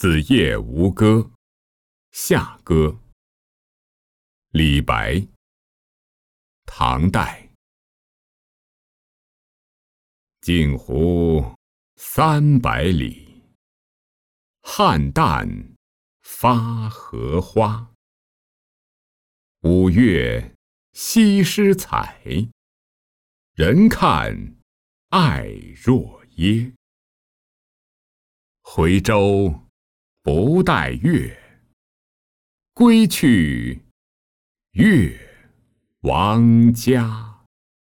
子夜吴歌，夏歌。李白，唐代。镜湖300里，菡萏发荷花。五月西施采，人看爱若耶。回舟不待月，归去越王家。